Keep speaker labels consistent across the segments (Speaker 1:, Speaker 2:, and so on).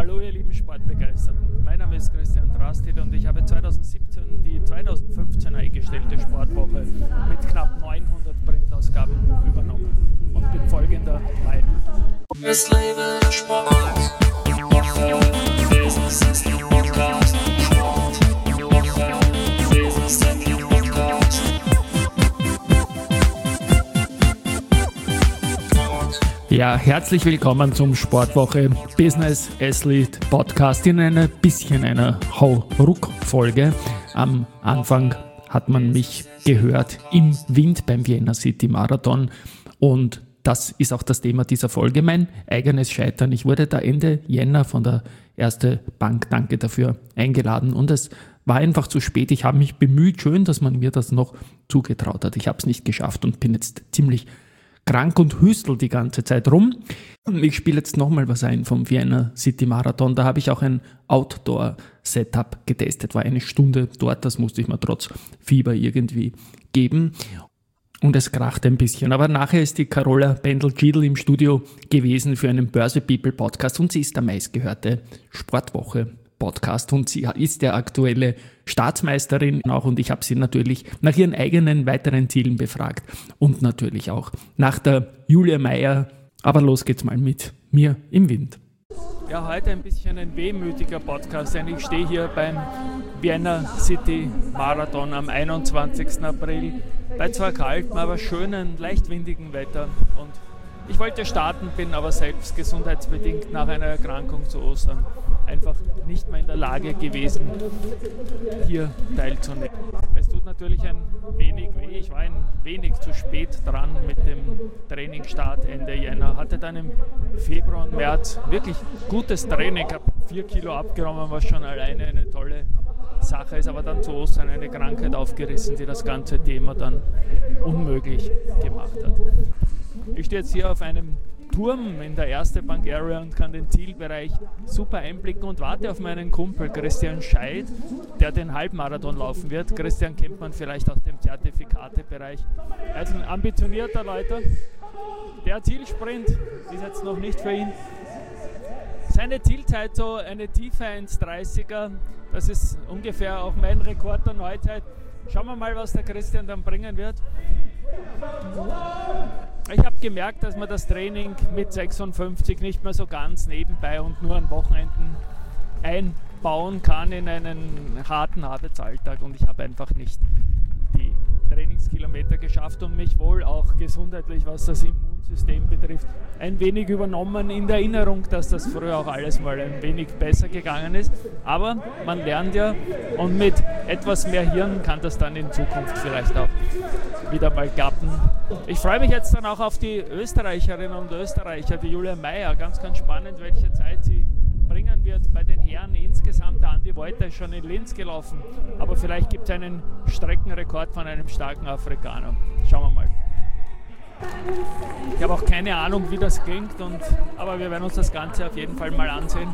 Speaker 1: Hallo ihr lieben Sportbegeisterten, mein Name ist Christian Drastil und ich habe 2017 die 2015 eingestellte Sportwoche mit knapp 900 Printausgaben übernommen und bin folgender Meinung.
Speaker 2: Es lebe der Sport, Business ist der Podcast, Sport, Business ist der Podcast.
Speaker 1: Ja, herzlich willkommen zum Sportwoche Business Athlete Podcast in einer Hau-Ruck-Folge. Am Anfang hat man mich gehört im Wind beim Vienna City Marathon und das ist auch das Thema dieser Folge, mein eigenes Scheitern. Ich wurde da Ende Jänner von der Erste Bank, danke dafür, eingeladen und es war einfach zu spät. Ich habe mich bemüht, schön, dass man mir das noch zugetraut hat. Ich habe es nicht geschafft und bin jetzt ziemlich krank und hüstel die ganze Zeit rum. Und ich spiele jetzt nochmal was ein vom Vienna City Marathon. Da habe ich auch ein Outdoor-Setup getestet. War eine Stunde dort, das musste ich mir trotz Fieber irgendwie geben. Und es kracht ein bisschen. Aber nachher ist die Carola Bendel-Giedl im Studio gewesen für einen Börse People Podcast und sie ist der meistgehörte Sportwoche Podcast und sie ist der aktuelle Staatsmeisterin auch und ich habe sie natürlich nach ihren eigenen weiteren Zielen befragt und natürlich auch nach der Julia Meyer. Aber los geht's mal mit mir im Wind. Ja, heute ein bisschen ein wehmütiger Podcast, denn ich stehe hier beim Vienna City Marathon am 21. April bei zwar kaltem, aber schönen, leicht windigen Wetter und ich wollte starten, bin aber selbst gesundheitsbedingt nach einer Erkrankung zu Ostern einfach nicht mehr in der Lage gewesen, hier teilzunehmen. Es tut natürlich ein wenig weh, ich war ein wenig zu spät dran mit dem Trainingsstart Ende Jänner, hatte dann im Februar und März wirklich gutes Training, habe 4 Kilo abgenommen, was schon alleine eine tolle Sache ist, aber dann zu Ostern eine Krankheit aufgerissen, die das ganze Thema dann unmöglich gemacht hat. Ich stehe jetzt hier auf einem Turm in der Erste Bank Area und kann den Zielbereich super einblicken und warte auf meinen Kumpel Christian Scheidt, der den Halbmarathon laufen wird. Christian kennt man vielleicht aus dem Zertifikatebereich. Er ist ein ambitionierter Leute. Der Zielsprint ist jetzt noch nicht für ihn. Seine Zielzeit so eine tiefe 1,30er, das ist ungefähr auch mein Rekord der Neuzeit. Schauen wir mal, was der Christian dann bringen wird. Ich habe gemerkt, dass man das Training mit 56 nicht mehr so ganz nebenbei und nur an Wochenenden einbauen kann in einen harten Arbeitsalltag und ich habe einfach nicht die Trainingskilometer geschafft und mich wohl auch gesundheitlich, was das Immunsystem betrifft, ein wenig übernommen in der Erinnerung, dass das früher auch alles mal ein wenig besser gegangen ist. Aber man lernt ja und mit etwas mehr Hirn kann das dann in Zukunft vielleicht auch wieder mal klappen. Ich freue mich jetzt dann auch auf die Österreicherinnen und Österreicher, die Julia Meyer. Ganz, ganz spannend, welche Zeit sie bringen wird bei den Herren insgesamt. Der Andi Wolter ist schon in Linz gelaufen, aber vielleicht gibt es einen Streckenrekord von einem starken Afrikaner. Schauen wir mal. Ich habe auch keine Ahnung, wie das klingt, aber wir werden uns das Ganze auf jeden Fall mal ansehen.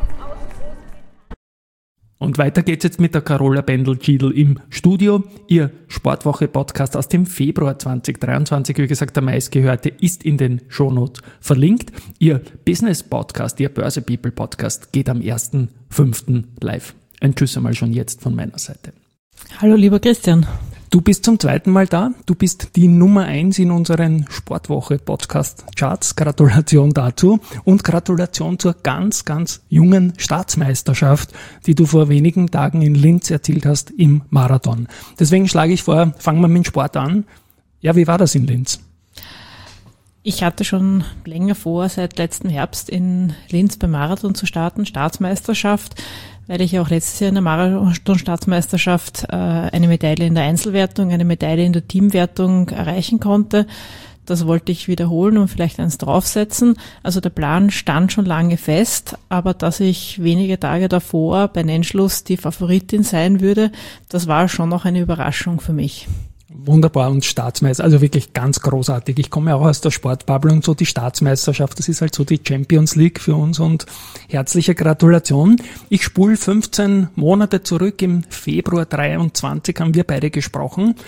Speaker 1: Und weiter geht's jetzt mit der Carola Bendel-Giedl im Studio. Ihr Sportwoche-Podcast aus dem Februar 2023, wie gesagt, der meistgehörte, ist in den Shownotes verlinkt. Ihr Business-Podcast, Ihr Börse People-Podcast geht am 1.5. live. Ein Tschüss einmal schon jetzt von meiner Seite.
Speaker 3: Hallo lieber Christian.
Speaker 1: Du bist zum zweiten Mal da. Du bist die Nummer 1 in unseren Sportwoche-Podcast-Charts. Gratulation dazu und Gratulation zur ganz, ganz jungen Staatsmeisterschaft, die du vor wenigen Tagen in Linz erzielt hast im Marathon. Deswegen schlage ich vor, fangen wir mit dem Sport an. Ja, wie war das in Linz?
Speaker 3: Ich hatte schon länger vor, seit letzten Herbst in Linz beim Marathon zu starten, Staatsmeisterschaft, weil ich auch letztes Jahr in der Marathon-Staatsmeisterschaft eine Medaille in der Einzelwertung, eine Medaille in der Teamwertung erreichen konnte. Das wollte ich wiederholen und vielleicht eins draufsetzen. Also der Plan stand schon lange fest, aber dass ich wenige Tage davor bei Nennschluss die Favoritin sein würde, das war schon noch eine Überraschung für mich.
Speaker 1: Wunderbar und Staatsmeister, also wirklich ganz großartig. Ich komme ja auch aus der Sportbubble und so die Staatsmeisterschaft, das ist halt so die Champions League für uns und herzliche Gratulation. Ich spule 15 Monate zurück, im Februar 23 haben wir beide gesprochen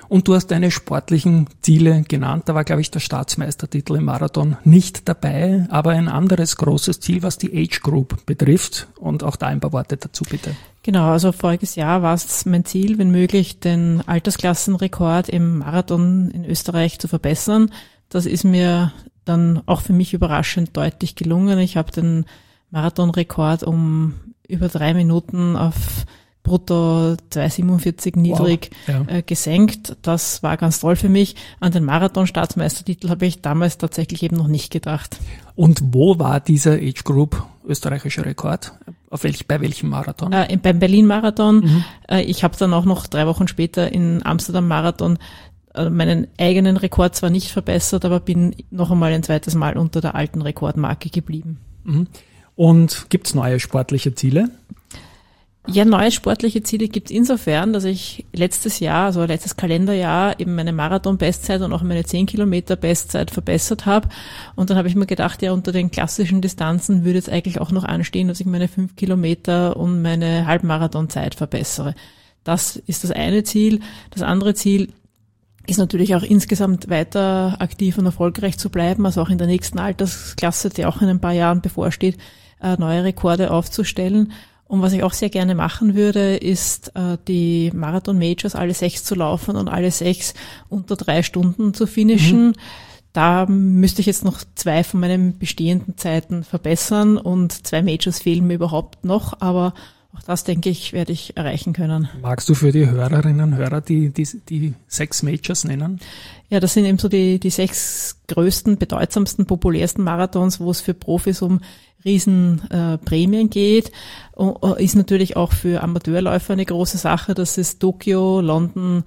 Speaker 1: Und du hast deine sportlichen Ziele genannt. Da war, glaube ich, der Staatsmeistertitel im Marathon nicht dabei, aber ein anderes großes Ziel, was die Age Group betrifft. Und auch da ein paar Worte dazu, bitte.
Speaker 3: Genau, also voriges Jahr war es mein Ziel, wenn möglich, den Altersklassenrekord im Marathon in Österreich zu verbessern. Das ist mir dann auch für mich überraschend deutlich gelungen. Ich habe den Marathonrekord um über 3 Minuten auf brutto 2,47 niedrig gesenkt. Das war ganz toll für mich. An den Marathon-Staatsmeistertitel habe ich damals tatsächlich eben noch nicht gedacht.
Speaker 1: Und wo war dieser Age Group österreichischer Rekord? Bei welchem Marathon?
Speaker 3: Beim Berlin-Marathon. Ich habe dann auch noch 3 Wochen später in Amsterdam-Marathon meinen eigenen Rekord zwar nicht verbessert, aber bin noch einmal ein zweites Mal unter der alten Rekordmarke geblieben.
Speaker 1: Und gibt's neue sportliche Ziele?
Speaker 3: Ja, neue sportliche Ziele gibt's insofern, dass ich letztes Kalenderjahr eben meine Marathon-Bestzeit und auch meine 10-Kilometer-Bestzeit verbessert habe. Und dann habe ich mir gedacht, ja, unter den klassischen Distanzen würde jetzt eigentlich auch noch anstehen, dass ich meine 5 Kilometer und meine Halbmarathonzeit verbessere. Das ist das eine Ziel. Das andere Ziel ist natürlich auch insgesamt weiter aktiv und erfolgreich zu bleiben, also auch in der nächsten Altersklasse, die auch in ein paar Jahren bevorsteht, neue Rekorde aufzustellen. Und was ich auch sehr gerne machen würde, ist die Marathon-Majors alle 6 zu laufen und alle 6 unter 3 Stunden zu finishen. Da müsste ich jetzt noch 2 von meinen bestehenden Zeiten verbessern und 2 Majors fehlen mir überhaupt noch, aber auch das, denke ich, werde ich erreichen können.
Speaker 1: Magst du für die Hörerinnen und Hörer die 6 Majors nennen?
Speaker 3: Ja, das sind eben so die 6 größten, bedeutsamsten, populärsten Marathons, wo es für Profis um Riesenprämien geht. Ist natürlich auch für Amateurläufer eine große Sache. Das ist Tokio, London,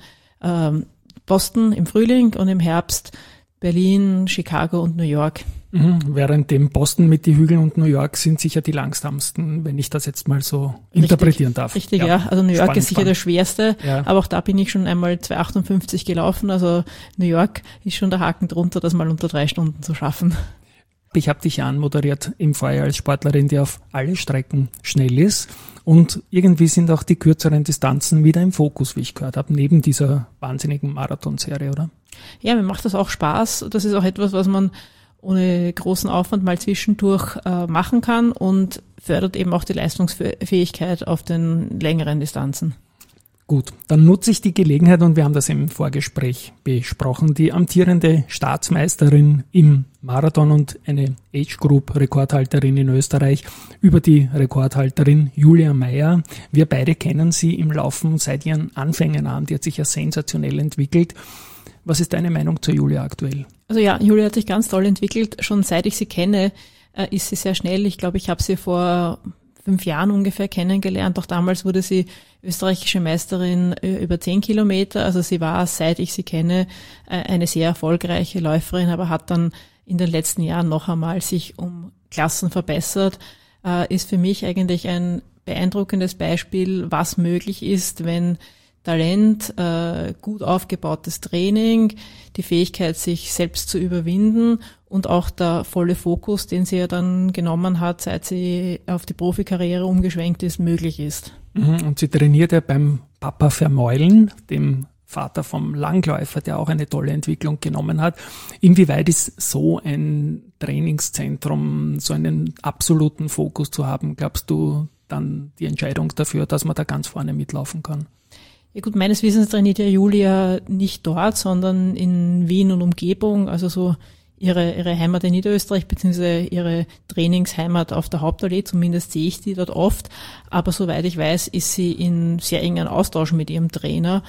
Speaker 3: Boston im Frühling und im Herbst Berlin, Chicago und New York.
Speaker 1: Während dem Boston mit die Hügeln und New York sind sicher die langsamsten, wenn ich das jetzt mal so interpretieren darf.
Speaker 3: Richtig, ja. Also New York ist sicher der schwerste,
Speaker 1: ja.
Speaker 3: Aber auch da bin ich schon einmal 2,58 gelaufen. Also New York ist schon der Haken drunter, das mal unter 3 Stunden zu schaffen.
Speaker 1: Ich habe dich ja anmoderiert im Vorjahr als Sportlerin, die auf alle Strecken schnell ist. Und irgendwie sind auch die kürzeren Distanzen wieder im Fokus, wie ich gehört habe, neben dieser wahnsinnigen Marathonserie, oder?
Speaker 3: Ja, mir macht das auch Spaß. Das ist auch etwas, was man ohne großen Aufwand mal zwischendurch machen kann und fördert eben auch die Leistungsfähigkeit auf den längeren Distanzen.
Speaker 1: Gut, dann nutze ich die Gelegenheit und wir haben das im Vorgespräch besprochen, die amtierende Staatsmeisterin im Marathon und eine Age Group Rekordhalterin in Österreich über die Rekordhalterin Julia Meyer. Wir beide kennen sie im Laufen seit ihren Anfängen an. Die hat sich ja sensationell entwickelt. Was ist deine Meinung zu Julia aktuell?
Speaker 3: Also ja, Julia hat sich ganz toll entwickelt. Schon seit ich sie kenne, ist sie sehr schnell. Ich glaube, ich habe sie vor 5 Jahren ungefähr kennengelernt. Auch damals wurde sie österreichische Meisterin über 10 Kilometer. Also sie war, seit ich sie kenne, eine sehr erfolgreiche Läuferin, aber hat dann in den letzten Jahren noch einmal sich um Klassen verbessert. Ist für mich eigentlich ein beeindruckendes Beispiel, was möglich ist, wenn Talent, gut aufgebautes Training, die Fähigkeit, sich selbst zu überwinden und auch der volle Fokus, den sie ja dann genommen hat, seit sie auf die Profikarriere umgeschwenkt ist, möglich ist.
Speaker 1: Und sie trainiert ja beim Papa Vermeulen, dem Vater vom Langläufer, der auch eine tolle Entwicklung genommen hat. Inwieweit ist so ein Trainingszentrum, so einen absoluten Fokus zu haben, glaubst du dann die Entscheidung dafür, dass man da ganz vorne mitlaufen kann?
Speaker 3: Ja gut, meines Wissens trainiert ja Julia nicht dort, sondern in Wien und Umgebung, also so ihre Heimat in Niederösterreich, beziehungsweise ihre Trainingsheimat auf der Hauptallee, zumindest sehe ich die dort oft. Aber soweit ich weiß, ist sie in sehr engen Austausch mit ihrem Trainer.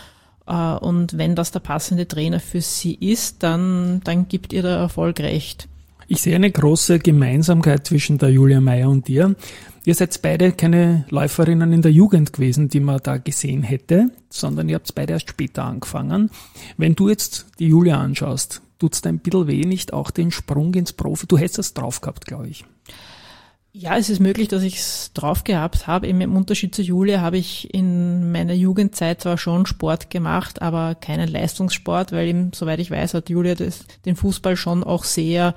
Speaker 3: Und wenn das der passende Trainer für sie ist, dann gibt ihr der Erfolg recht.
Speaker 1: Ich sehe eine große Gemeinsamkeit zwischen der Julia Meyer und dir. Ihr seid beide keine Läuferinnen in der Jugend gewesen, die man da gesehen hätte, sondern ihr habt beide erst später angefangen. Wenn du jetzt die Julia anschaust, tut's dir ein bisschen weh, nicht auch den Sprung ins Profi? Du hättest es drauf gehabt, glaube ich.
Speaker 3: Ja, es ist möglich, dass ich es drauf gehabt habe. Im Unterschied zu Julia habe ich in meiner Jugendzeit zwar schon Sport gemacht, aber keinen Leistungssport, weil eben, soweit ich weiß, hat Julia den Fußball schon auch sehr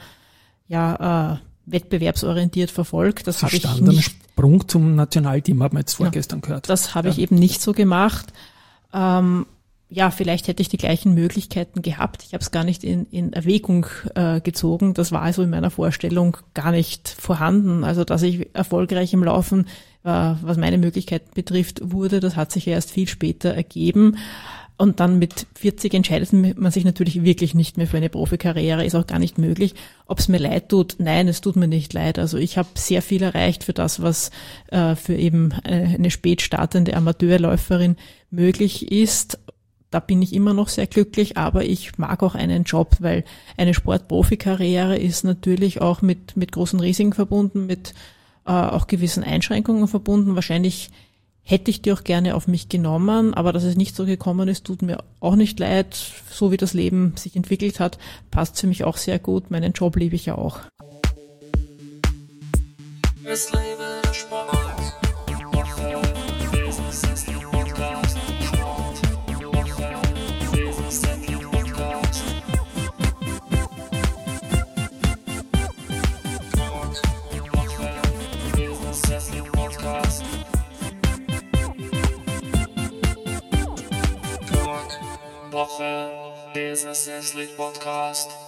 Speaker 3: wettbewerbsorientiert verfolgt. Das habe ich nicht.
Speaker 1: Sprung zum Nationalteam haben wir jetzt vorgestern gehört.
Speaker 3: Das habe ich eben nicht so gemacht. ja, vielleicht hätte ich die gleichen Möglichkeiten gehabt. Ich habe es gar nicht in Erwägung gezogen. Das war also in meiner Vorstellung gar nicht vorhanden. Also, dass ich erfolgreich im Laufen, was meine Möglichkeiten betrifft, wurde, das hat sich erst viel später ergeben. Und dann mit 40 entscheidet man sich natürlich wirklich nicht mehr für eine Profikarriere, ist auch gar nicht möglich. Ob es mir leid tut? Nein, es tut mir nicht leid. Also ich habe sehr viel erreicht für das, was für eben eine spät startende Amateurläuferin möglich ist. Da bin ich immer noch sehr glücklich, aber ich mag auch einen Job, weil eine Sportprofikarriere ist natürlich auch mit großen Risiken verbunden, mit auch gewissen Einschränkungen verbunden. Wahrscheinlich hätte ich die auch gerne auf mich genommen, aber dass es nicht so gekommen ist, tut mir auch nicht leid. So wie das Leben sich entwickelt hat, passt für mich auch sehr gut. Meinen Job liebe ich ja auch.
Speaker 2: Es lebe Sport. Business ist der Podcast. Business ist der Podcast. Business ist der Podcast. Woche, Business ist der Podcast.